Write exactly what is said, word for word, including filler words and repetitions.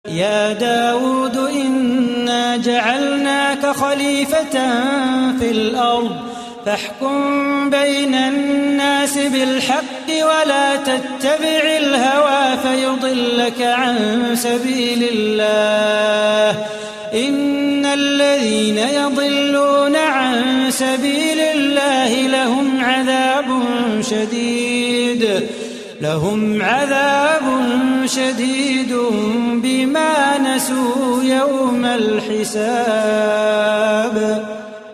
يا داود إنا جعلناك خليفة في الأرض فاحكم بين الناس بالحق ولا تتبع الهوى فيضلك عن سبيل الله إن الذين يضلون عن سبيل الله لهم عذاب شديد لهم عذاب شديد بما نسوا يوم الحساب.